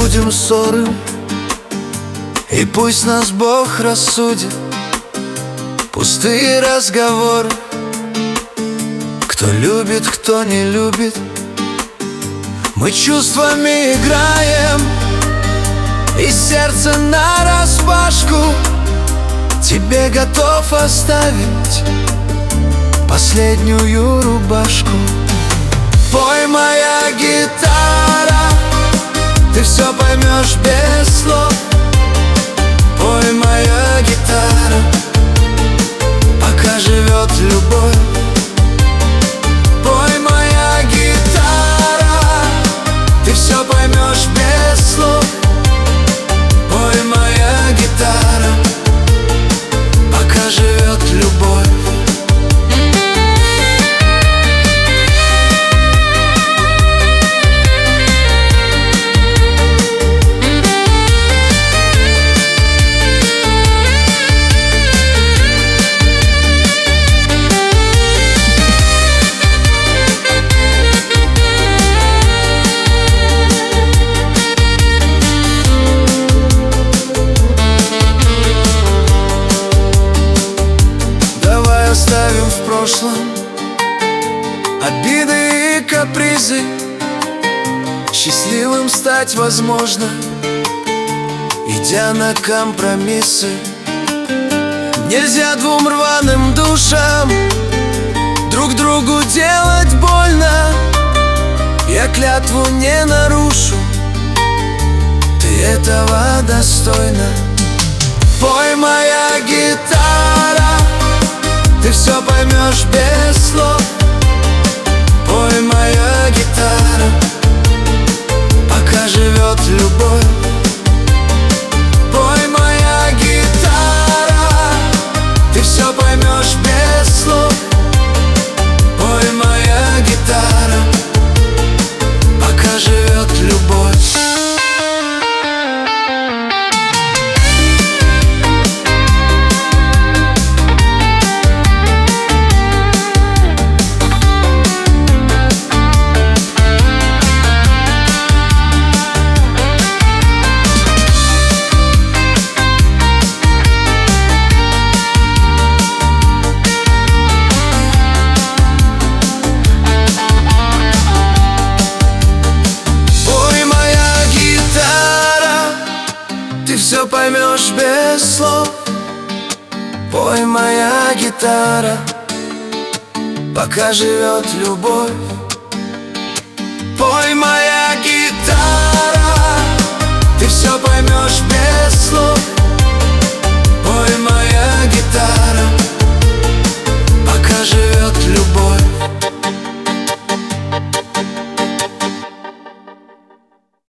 забудем ссоры, и пусть нас Бог рассудит. Пустые разговоры, кто любит, кто не любит. Мы чувствами играем, и сердце нараспашку. Тебе готов оставить последнюю рубашку. Пой, моя гитара, ты все поймешь без слов. Пой, моя гитара, пока живет любовь. Пой, моя гитара, ты все поймешь без слов. Пой, моя гитара, пока живет любовь. Оставим в прошлом обиды и капризы. Счастливым стать возможно, идя на компромиссы. Нельзя двум рваным душам друг другу делать больно. Я клятву не нарушу, ты этого достойна. Пой, моя гитара, ты все поймешь без слов. Пой, моя гитара, пока живет любовь. Пой, моя гитара, ты все поймешь без слов. Пой, моя гитара, пока живет любовь. Ты все поймешь без слов. Пой, моя гитара, пока живет любовь. Пой, моя гитара, ты все поймешь без слов.